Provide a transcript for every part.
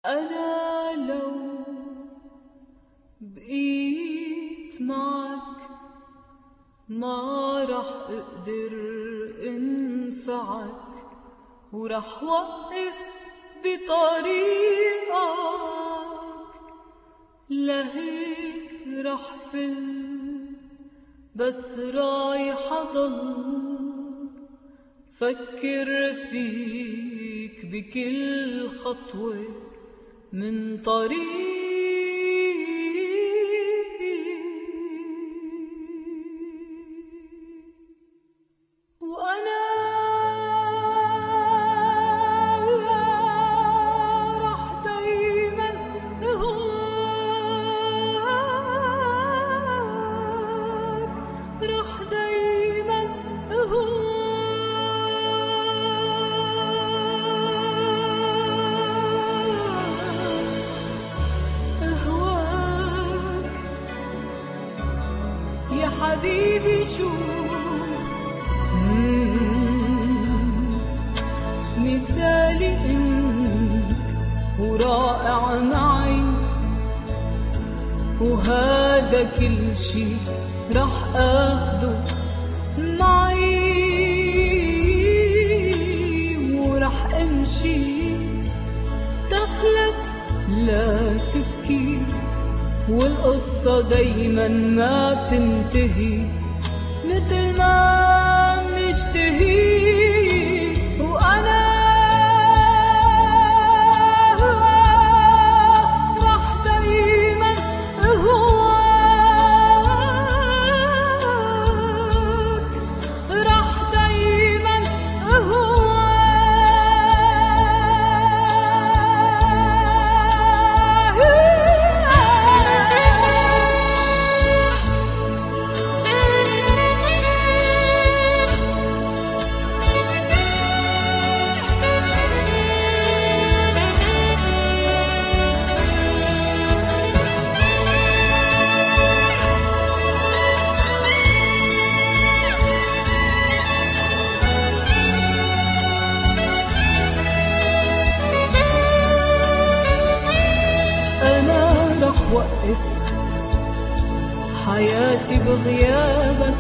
أنا لو بقيت معك ما رح أقدر انفعك، ورح وقف بطريقك، لهيك رح فل بس رايح أضل فكر فيك بكل خطوة من طريقي. وأنا رح دايما أهواك، رح دايما أهواك، يا حبيبي شو مثالي انت ورائع معي، وهذا كل شي رح اخده معي، ورح امشي دخلك لا تبكي، والقصة دايما ما بتنتهي مثل ما مشتهي. وأنا رح دايما أهواك، رح دايما وقف حياتي بغيابك،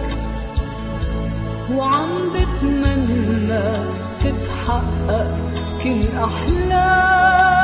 وعم بتمنى تتحقق كل أحلامي.